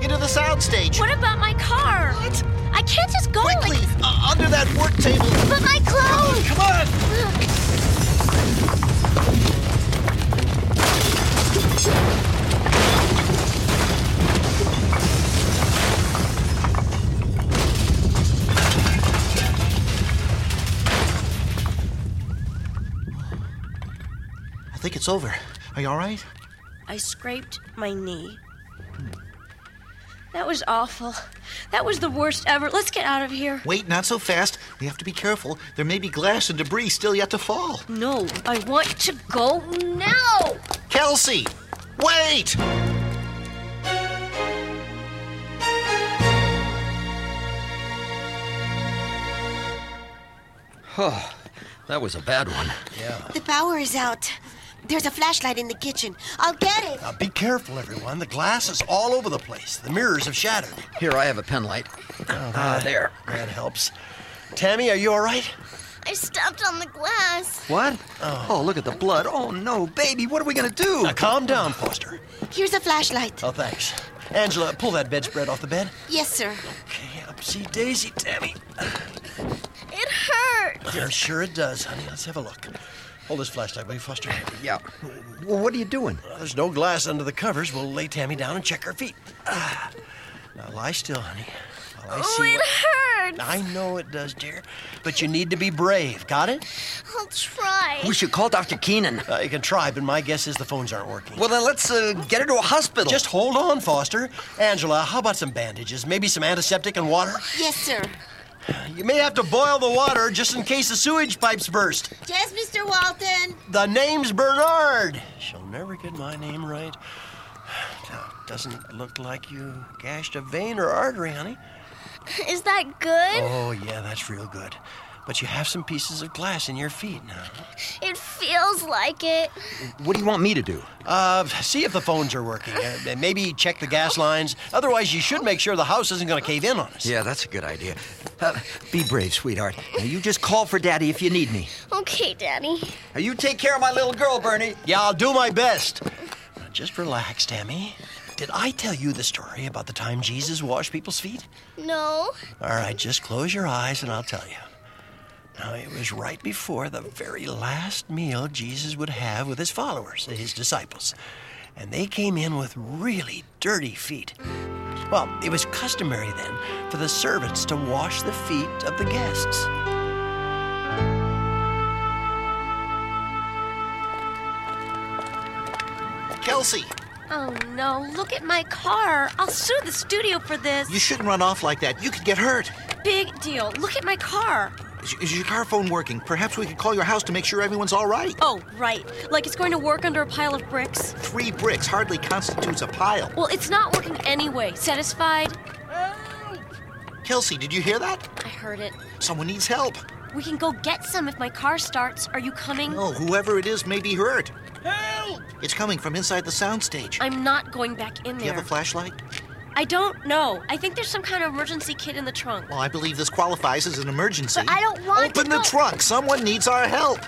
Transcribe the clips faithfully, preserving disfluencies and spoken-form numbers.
into the soundstage. What about my car? What? I can't just go Quickly, like... uh, under that work table. But my clothes! Come on! I think it's over. Are you all right? I scraped my knee. That was awful. That was the worst ever. Let's get out of here. Wait, not so fast. We have to be careful. There may be glass and debris still yet to fall. No, I want to go now. Kelsey, wait! Oh, that was a bad one. Yeah. The power is out. There's a flashlight in the kitchen. I'll get it. Now, be careful, everyone. The glass is all over the place. The mirrors have shattered. Here, I have a pen light. Oh, Ah, there. That helps. Tammy, are you all right? I stepped on the glass. What? Oh. look at the blood. Oh, no, baby, what are we going to do? Now, calm down, Foster. Here's a flashlight. Oh, thanks. Angela, pull that bedspread off the bed. Yes, sir. Okay, upsy daisy, Tammy. It hurt. Yeah, sure it does, honey. Let's have a look. Hold this flashlight, will you, Foster? Yeah. Well, what are you doing? Well, there's no glass under the covers. We'll lay Tammy down and check her feet. Ah. Now, lie still, honey. While I Oh, see it what... hurts. I know it does, dear. But you need to be brave. Got it? I'll try. We should call Doctor Keenan. Uh, you can try, but my guess is the phones aren't working. Well, then let's uh, get her to a hospital. Just hold on, Foster. Angela, how about some bandages? Maybe some antiseptic and water? Yes, sir. You may have to boil the water just in case the sewage pipes burst. Yes, Mister Walton. The name's Bernard. She'll never get my name right. Now, doesn't look like you gashed a vein or artery, honey. Is that good? Oh, yeah, that's real good. But you have some pieces of glass in your feet now. It feels like it. What do you want me to do? Uh, see if the phones are working. Uh, maybe check the gas lines. Otherwise, you should make sure the house isn't going to cave in on us. Yeah, that's a good idea. Uh, be brave, sweetheart. Now, you just call for Daddy if you need me. Okay, Daddy. Now, you take care of my little girl, Bernie. Yeah, I'll do my best. Now, just relax, Tammy. Did I tell you the story about the time Jesus washed people's feet? No. All right, just close your eyes and I'll tell you. Now, it was right before the very last meal Jesus would have with his followers, his disciples. And they came in with really dirty feet. Well, it was customary then for the servants to wash the feet of the guests. Kelsey, Oh, no. Look at my car. I'll sue the studio for this. you shouldn't run off like that. You could get hurt. Big deal. Look at my car. Is, is your car phone working? Perhaps we could call your house to make sure everyone's all right. Oh, right. Like it's going to work under a pile of bricks. Three bricks hardly constitutes a pile. Well, it's not working anyway. Satisfied? Kelsey, did you hear that? I heard it. Someone needs help. We can go get some if my car starts. Are you coming? Oh, whoever it is may be hurt. Help! It's coming from inside the soundstage. I'm not going back in Do you there. have a flashlight? I don't know. I think there's some kind of emergency kit in the trunk. Well, I believe this qualifies as an emergency. But I don't want to Open the go- trunk. Someone needs our help.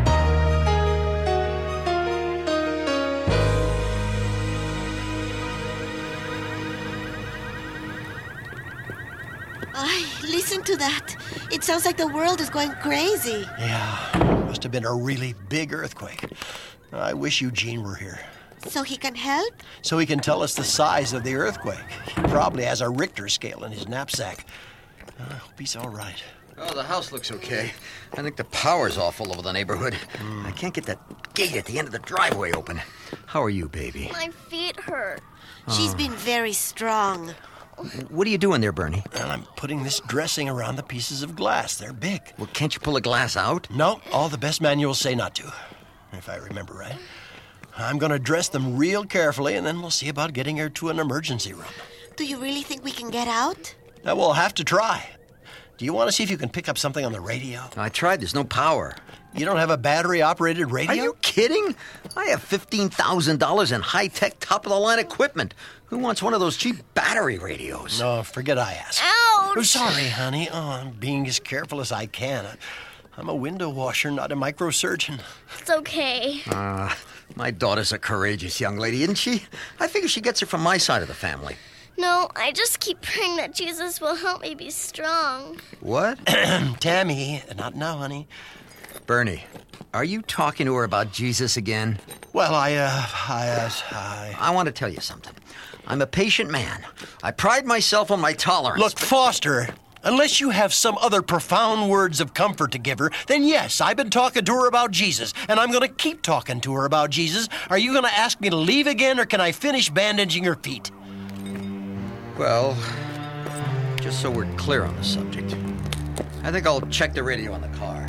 Ay, listen to that. It sounds like the world is going crazy. Yeah, must have been a really big earthquake. I wish Eugene were here, So he can help? so he can tell us the size of the earthquake. He probably has a Richter scale in his knapsack. I hope he's all right. Oh, the house looks okay. I think the power's off all over the neighborhood. I can't get that gate at the end of the driveway open. How are you, baby? My feet hurt. She's been very strong. What are you doing there, Bernie? And I'm putting this dressing around the pieces of glass. They're big. Well, can't you pull the glass out? No, all the best manuals say not to, if I remember right. I'm going to dress them real carefully, and then we'll see about getting her to an emergency room. Do you really think we can get out? Now, we'll have to try. Do you want to see if you can pick up something on the radio? I tried. There's no power. You don't have a battery-operated radio? Are you kidding? I have fifteen thousand dollars in high-tech, top-of-the-line equipment. Who wants one of those cheap battery radios? No, forget I asked. Ouch! Oh, sorry, honey. Oh, I'm being as careful as I can. I'm a window washer, not a microsurgeon. It's okay. Ah, my daughter's a courageous young lady, isn't she? I figure she gets it from my side of the family. No, I just keep praying that Jesus will help me be strong. What? Tammy, not now, honey. Bernie, are you talking to her about Jesus again? Well, I, uh, I, uh, I... I want to tell you something. I'm a patient man. I pride myself on my tolerance. Look, Foster, unless you have some other profound words of comfort to give her, then yes, I've been talking to her about Jesus, and I'm going to keep talking to her about Jesus. Are you going to ask me to leave again, or can I finish bandaging her feet? Well, just so we're clear on the subject, I think I'll check the radio in the car.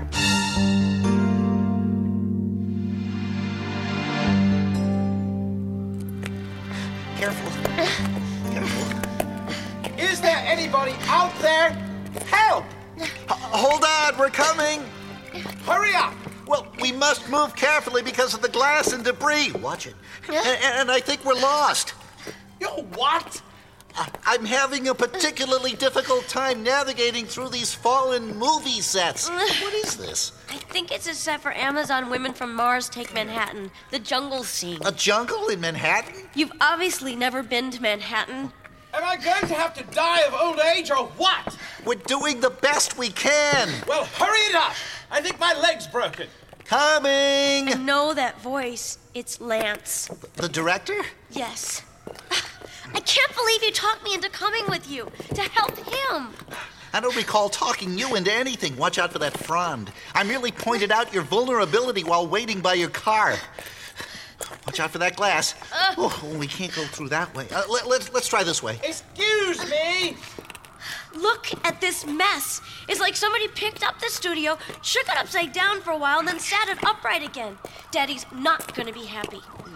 Careful. Careful. Is there anybody out there? Help! H- hold on, we're coming. Hurry up! Well, we must move carefully because of the glass and debris. Watch it. And, and I think we're lost. You what? I- I'm having a particularly difficult time navigating through these fallen movie sets. What is this? I think it's a set for Amazon Women from Mars Take Manhattan, the jungle scene. A jungle in Manhattan? You've obviously never been to Manhattan. Am I going to have to die of old age or what? We're doing the best we can. Well, hurry it up! I think my leg's broken. Coming. I know that voice. It's Lance. The director? Yes. I can't believe you talked me into coming with you to help him. I don't recall talking you into anything. Watch out for that frond. I merely pointed out your vulnerability while waiting by your car. Watch out for that glass. Uh, oh, we can't go through that way. Uh, let, let's, let's try this way. Excuse me! Look at this mess. It's like somebody picked up the studio, shook it upside down for a while, and then sat it upright again. Daddy's not going to be happy.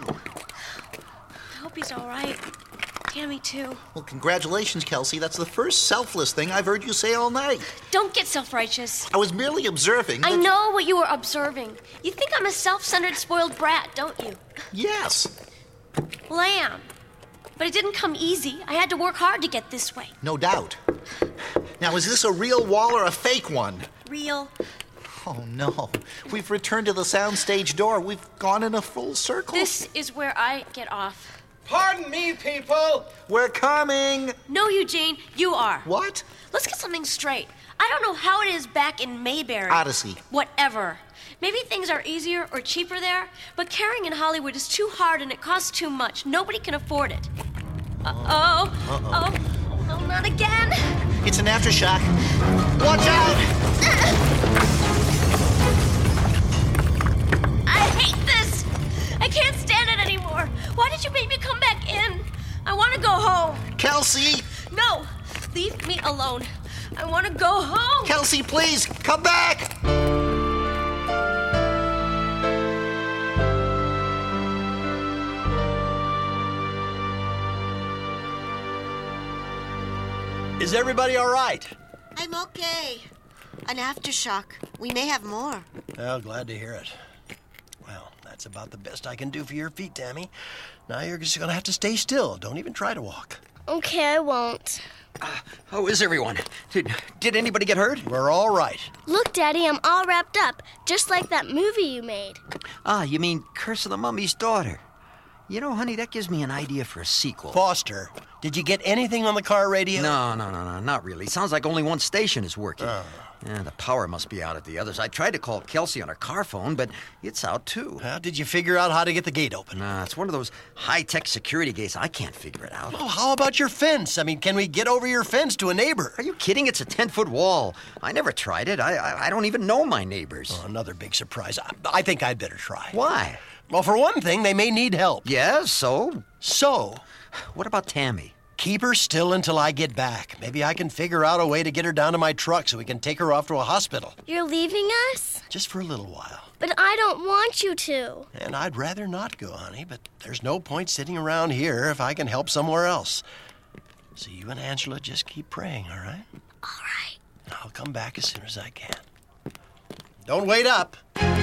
I hope he's all right. Tammy, too. Well, congratulations, Kelsey. That's the first selfless thing I've heard you say all night. Don't get self-righteous. I was merely observing. I that- know what you were observing. You think I'm a self-centered, spoiled brat, don't you? Yes. Well, I am. But it didn't come easy. I had to work hard to get this way. No doubt. Now, is this a real wall or a fake one? Real. Oh, no. We've returned to the soundstage door. We've gone in a full circle. This is where I get off. Pardon me, people! We're coming. No, Eugene, you are. What? Let's get something straight. I don't know how it is back in Mayberry. Odyssey. Whatever. Maybe things are easier or cheaper there, but carrying in Hollywood is too hard and it costs too much. Nobody can afford it. Uh-oh. Uh-oh. Oh, no, not again. It's an aftershock. Watch out! I hate this. I can't stand it anymore. Why did you make me come back in? I want to go home. Kelsey! No, leave me alone. I want to go home. Kelsey, please, come back! Is everybody all right? I'm okay. An aftershock. We may have more. Well, glad to hear it. Well, that's about the best I can do for your feet, Tammy. Now you're just going to have to stay still. Don't even try to walk. Okay, I won't. Uh, how is everyone? Did, did anybody get hurt? We're all right. Look, Daddy, I'm all wrapped up, just like that movie you made. Ah, you mean Curse of the Mummy's Daughter. You know, honey, that gives me an idea for a sequel. Foster, did you get anything on the car radio? No, no, no, no, not really. Sounds like only one station is working. Oh. Yeah, the power must be out at the others. I tried to call Kelsey on her car phone, but it's out too. Well, did you figure out how to get the gate open? Nah, it's one of those high-tech security gates. I can't figure it out. Well, how about your fence? I mean, can we get over your fence to a neighbor? Are you kidding? It's a ten-foot wall. I never tried it. I, I I don't even know my neighbors. Oh, another big surprise. I, I think I'd better try. Why? Well, for one thing, they may need help. Yeah, so? So, What about Tammy? keep her still until I get back. Maybe I can figure out a way to get her down to my truck so we can take her off to a hospital. You're leaving us? Just for a little while. But I don't want you to. And I'd rather not go, honey, but there's no point sitting around here if I can help somewhere else. So you and Angela just keep praying, all right? All right. I'll come back as soon as I can. Don't wait up.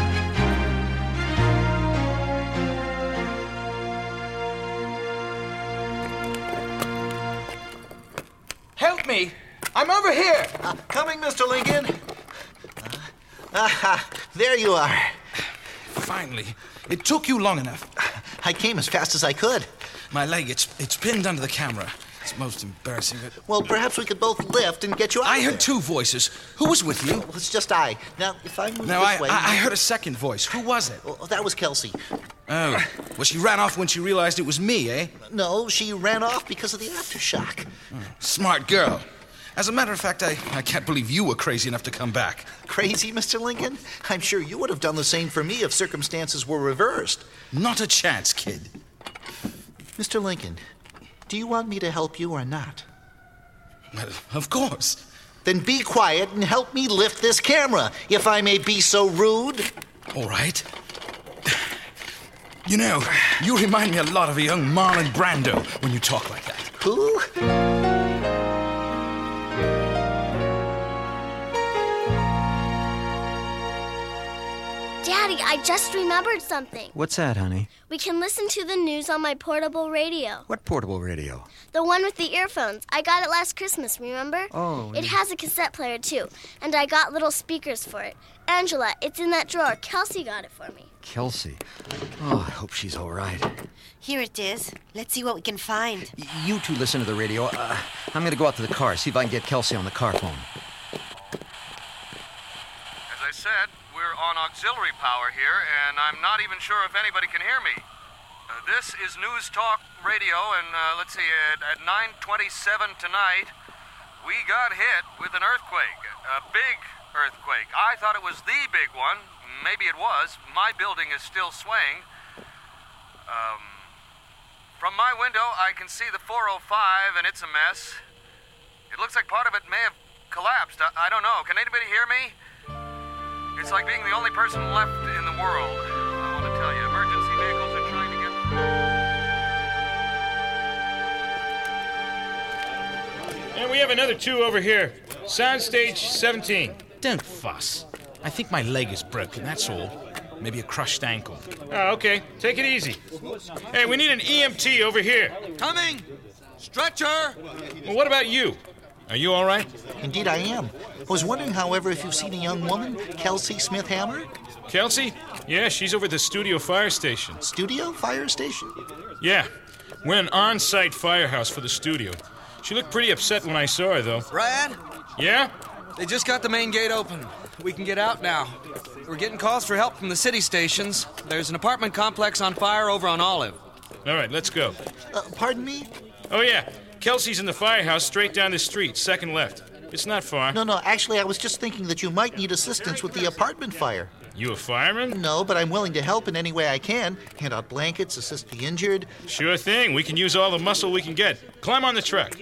Help me! I'm over here! Uh, coming, Mister Lincoln. Uh, aha, there you are. Finally. It took you long enough. I came as fast as I could. My leg, it's it's pinned under the camera. It's most embarrassing. That... Well, perhaps we could both lift and get you out I of heard there. two voices. Who was with you? Well, it's just I. Now, if I move No, this I, way... I I heard a second voice. Who was it? Well, that was Kelsey. Oh, well, she ran off when she realized it was me, eh? No, she ran off because of the aftershock. Smart girl. As a matter of fact, I, I can't believe you were crazy enough to come back. Crazy, Mister Lincoln? I'm sure you would have done the same for me if circumstances were reversed. Not a chance, kid. Mister Lincoln, do you want me to help you or not? Well, of course. Then be quiet and help me lift this camera, if I may be so rude. All right. You know, you remind me a lot of a young Marlon Brando when you talk like that. Who? Daddy, I just remembered something. What's that, honey? We can listen to the news on my portable radio. What portable radio? The one with the earphones. I got it last Christmas, remember? Oh, It yeah. has a cassette player, too. And I got little speakers for it. Angela, it's in that drawer. Kelsey got it for me. Kelsey. Oh, I hope she's all right. Here it is. Let's see what we can find. Y- You two listen to the radio. Uh, I'm going to go out to the car, see if I can get Kelsey on the car phone. As I said, we're on auxiliary power here, and I'm not even sure if anybody can hear me. Uh, this is News Talk Radio, and uh, let's see, at, at nine twenty-seven tonight, we got hit with an earthquake, a big earthquake. I thought it was the big one. Maybe it was. My building is still swaying. Um, from my window, I can see the four oh five, and it's a mess. It looks like part of it may have collapsed. I, I don't know. Can anybody hear me? It's like being the only person left in the world. I want to tell you, emergency vehicles are trying to get... And we have another two over here. Soundstage seventeen. Don't fuss. I think my leg is broken, that's all. Maybe a crushed ankle. Oh, okay. Take it easy. Hey, we need an E M T over here. Coming! Stretcher! Well, what about you? Are you all right? Indeed, I am. I was wondering, however, if you've seen a young woman, Kelsey Smith Hammer? Kelsey? Yeah, she's over at the studio fire station. Studio? Fire station? Yeah. We're an on-site firehouse for the studio. She looked pretty upset when I saw her, though. Brad, Yeah? they just got the main gate open. We can get out now. We're getting calls for help from the city stations. There's an apartment complex on fire over on Olive. All right, let's go. Uh, pardon me? Oh, yeah. Kelsey's in the firehouse straight down the street, second left. It's not far. No, no, actually, I was just thinking that you might need assistance with the apartment fire. You a fireman? No, but I'm willing to help in any way I can. Hand out blankets, assist the injured. Sure thing. We can use all the muscle we can get. Climb on the truck.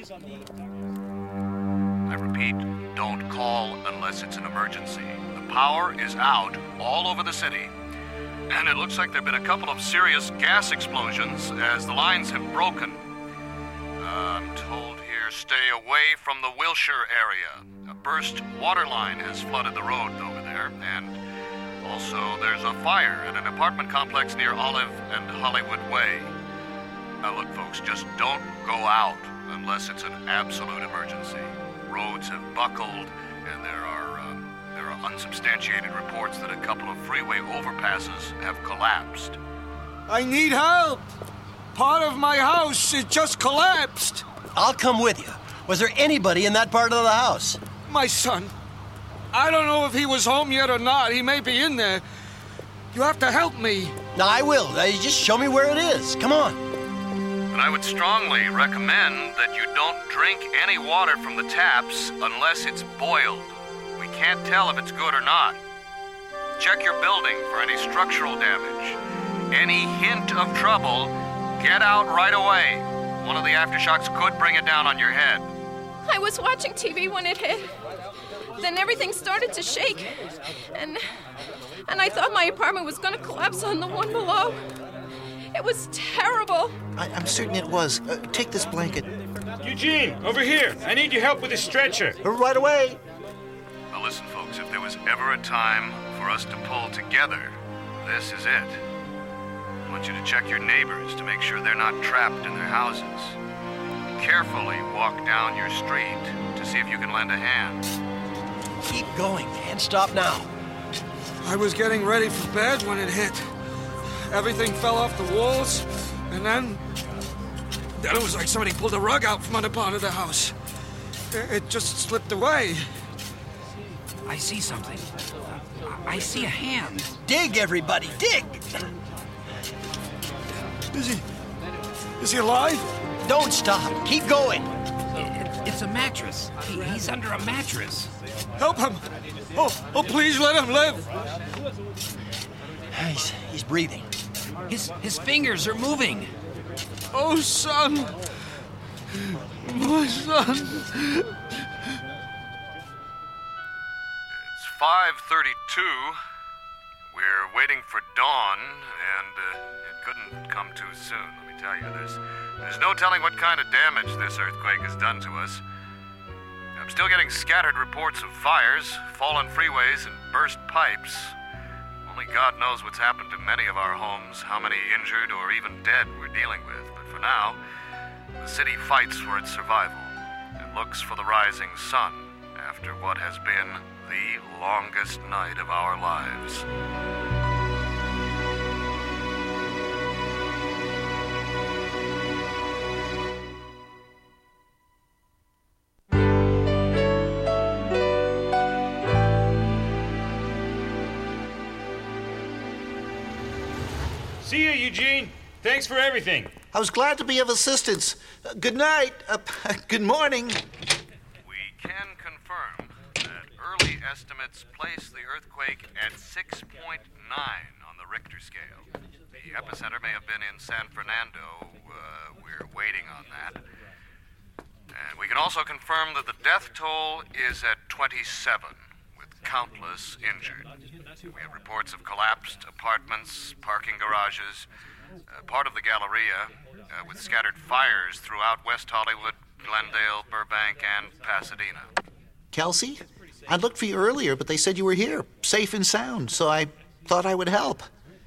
I repeat, don't call unless it's an emergency. The power is out all over the city. And it looks like there have been a couple of serious gas explosions as the lines have broken. Uh, I'm told here, stay away from the Wilshire area. A burst water line has flooded the road over there, and also there's a fire at an apartment complex near Olive and Hollywood Way. Now look, folks, just don't go out unless it's an absolute emergency. Roads have buckled, and there are uh, there are unsubstantiated reports that a couple of freeway overpasses have collapsed. I need help! Part of my house, it just collapsed! I'll come with you. Was there anybody in that part of the house? My son. I don't know if he was home yet or not. He may be in there. You have to help me. No, I will. Uh, you just show me where it is. Come on. And I would strongly recommend that you don't drink any water from the taps unless it's boiled. We can't tell if it's good or not. Check your building for any structural damage. Any hint of trouble, get out right away. One of the aftershocks could bring it down on your head. I was watching T V when it hit. Then everything started to shake. And and I thought my apartment was going to collapse on the one below. It was terrible. I, I'm certain it was. Uh, take this blanket. Eugene, over here. I need your help with this stretcher. Uh, right away. Now listen, folks, if there was ever a time for us to pull together, this is it. I want you to check your neighbors to make sure they're not trapped in their houses. Carefully walk down your street to see if you can lend a hand. Keep going. Can't stop now. I was getting ready for bed when it hit. Everything fell off the walls, and then... Then it was like somebody pulled a rug out from under part of the house. It, it just slipped away. I see something. I see a hand. Dig, everybody, dig! Is he... is he alive? Don't stop. Keep going. It, it's a mattress. He, he's under a mattress. Help him! Oh, oh, please let him live! He's, he's breathing. His, his fingers are moving. Oh, son! My son! It's five thirty-two. We're waiting for dawn, and uh, it couldn't come too soon, let me tell you. There's, there's no telling what kind of damage this earthquake has done to us. I'm still getting scattered reports of fires, fallen freeways, and burst pipes. Only God knows what's happened to many of our homes, how many injured or even dead we're dealing with. But for now, the city fights for its survival and looks for the rising sun after what has been the longest night of our lives. See you, Eugene. Thanks for everything. I was glad to be of assistance. Uh, good night. Uh, good morning. We can confirm that early estimates place the earthquake at six point nine on the Richter scale. The epicenter may have been in San Fernando. Uh, we're waiting on that. And we can also confirm that the death toll is at twenty-seven, with countless injured. We have reports of collapsed apartments, parking garages, uh, part of the Galleria, uh, with scattered fires throughout West Hollywood, Glendale, Burbank, and Pasadena. Kelsey? I looked for you earlier, but they said you were here, safe and sound, so I thought I would help.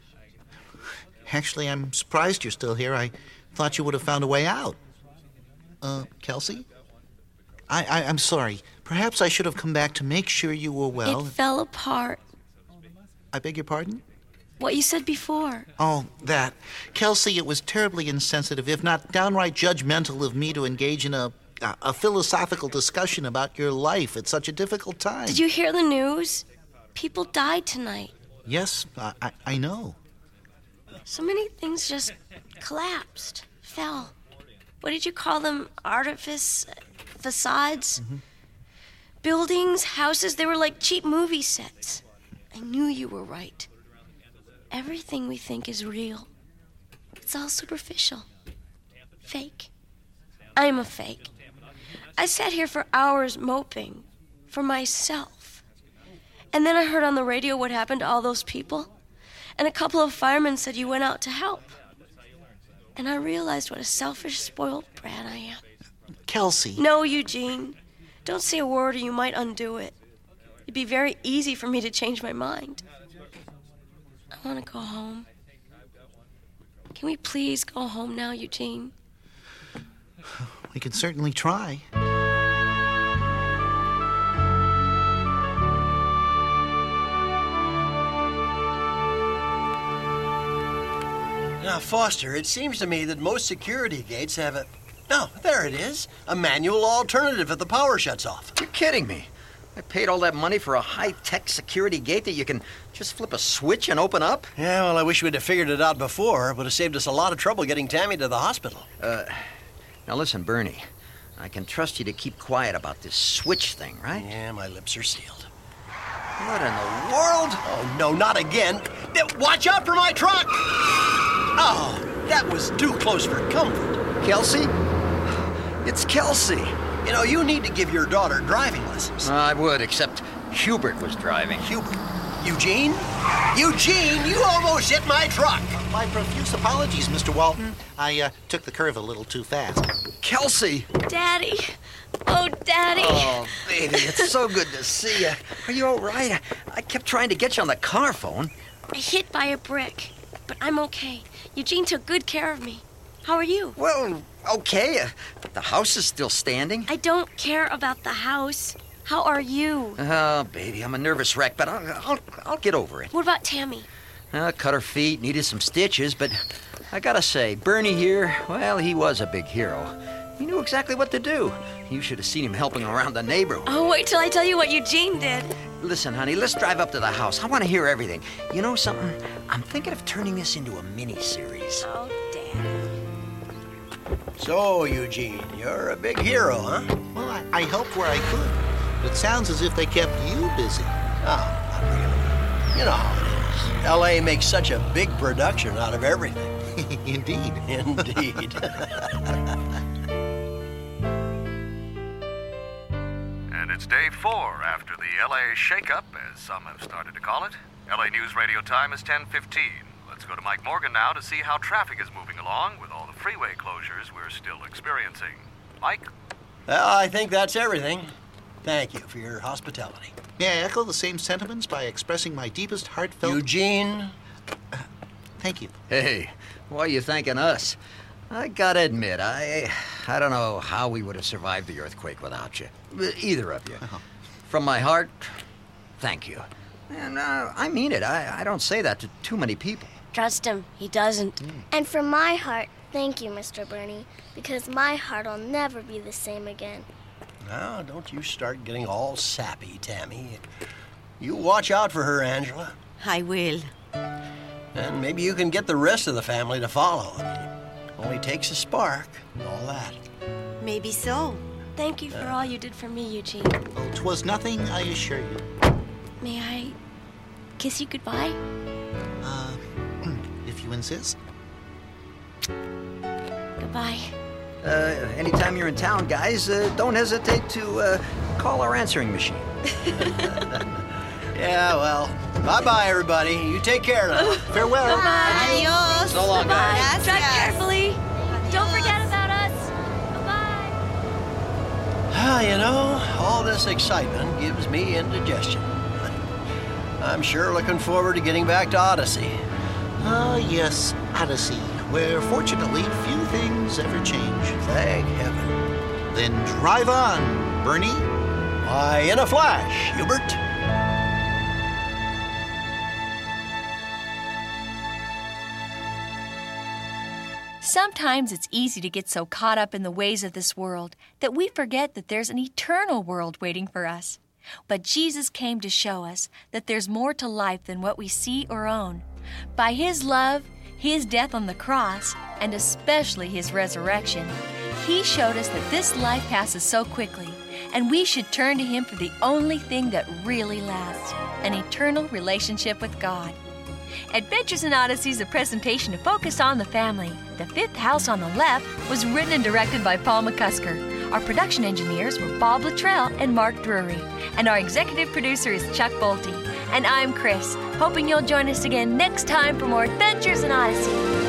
Actually, I'm surprised you're still here. I thought you would have found a way out. Uh, Kelsey? I, I, I'm sorry. Perhaps I should have come back to make sure you were well. It fell apart. I beg your pardon? What you said before. Oh, that. Kelsey, it was terribly insensitive, if not downright judgmental of me to engage in a, a, a philosophical discussion about your life at such a difficult time. Did you hear the news? People died tonight. Yes, I, I, I know. So many things just collapsed, fell. What did you call them? Artifice? Facades? Mm-hmm. Buildings, houses, they were like cheap movie sets. I knew you were right. Everything we think is real. It's all superficial. Fake. I'm a fake. I sat here for hours moping. For myself. And then I heard on the radio what happened to all those people. And a couple of firemen said you went out to help. And I realized what a selfish, spoiled brat I am. Kelsey. No, Eugene. Don't say a word or you might undo it. It'd be very easy for me to change my mind. I want to go home. Can we please go home now, Eugene? We can certainly try. Now, Foster, it seems to me that most security gates have a... No, there it is. A manual alternative if the power shuts off. You're kidding me. I paid all that money for a high-tech security gate that you can just flip a switch and open up? Yeah, well, I wish we'd have figured it out before. It would have saved us a lot of trouble getting Tammy to the hospital. Uh, now listen, Bernie. I can trust you to keep quiet about this switch thing, right? Yeah, my lips are sealed. What in the world? Oh, no, not again. Watch out for my truck! Oh, that was too close for comfort. Kelsey? It's Kelsey. You know, you need to give your daughter driving lessons. I would, except Hubert was driving. Hubert? Eugene? Eugene, you almost hit my truck. My profuse apologies, Mister Walton. I uh, took the curve a little too fast. Kelsey! Daddy. Oh, Daddy. Oh, baby, it's so good to see you. Are you all right? I, I kept trying to get you on the car phone. I hit by a brick, but I'm okay. Eugene took good care of me. How are you? Well, okay, uh, but the house is still standing. I don't care about the house. How are you? Oh, baby, I'm a nervous wreck, but I'll, I'll, I'll get over it. What about Tammy? Uh, cut her feet, needed some stitches, but I gotta say, Bernie here, well, he was a big hero. He knew exactly what to do. You should have seen him helping around the neighborhood. Oh, wait till I tell you what Eugene did. Listen, honey, let's drive up to the house. I want to hear everything. You know something? I'm thinking of turning this into a mini-series. Oh, Dad. So, Eugene, you're a big hero, huh? Well, I, I helped where I could. It sounds as if they kept you busy. Oh, not really. You know how it is. L A makes such a big production out of everything. Indeed. Indeed. And it's day four after the L A shakeup, as some have started to call it. L A News Radio time is ten fifteen. Let's go to Mike Morgan now to see how traffic is moving along with all the freeway closures we're still experiencing. Mike? Well, I think that's everything. Thank you for your hospitality. May I echo the same sentiments by expressing my deepest heartfelt... Eugene? Uh, thank you. Hey, why are you thanking us? I gotta admit, I I don't know how we would have survived the earthquake without you. Either of you. Uh-huh. From my heart, thank you. And uh, I mean it. I, I don't say that to too many people. Trust him. He doesn't. Mm. And from my heart, thank you, Mister Bernie, because my heart will never be the same again. Now, don't you start getting all sappy, Tammy. You watch out for her, Angela. I will. And maybe you can get the rest of the family to follow. It only takes a spark and all that. Maybe so. Thank you for all you did for me, Eugene. Oh, 'twas nothing, I assure you. May I kiss you goodbye? Uh, if you insist. Goodbye. Uh, anytime you're in town, guys, uh, don't hesitate to uh, call our answering machine. Yeah, well, bye-bye, everybody. You take care now. Farewell. Bye-bye. Adios. So long, Bye. guys. Drive carefully. Don't forget about us. Bye-bye. Ah, you know, all this excitement gives me indigestion. I'm sure looking forward to getting back to Odyssey. Ah, yes, Odyssey, where fortunately few things ever change. Thank heaven. Then drive on, Bernie. Why, in a flash, Hubert. Sometimes it's easy to get so caught up in the ways of this world that we forget that there's an eternal world waiting for us. But Jesus came to show us that there's more to life than what we see or own. By His love, His death on the cross, and especially His resurrection, He showed us that this life passes so quickly, and we should turn to Him for the only thing that really lasts, an eternal relationship with God. Adventures in Odyssey is a presentation to focus on the family. The Fifth House on the Left was written and directed by Paul McCusker. Our production engineers were Bob Luttrell and Mark Drury. And our executive producer is Chuck Bolte. And I'm Chris, hoping you'll join us again next time for more Adventures in Odyssey.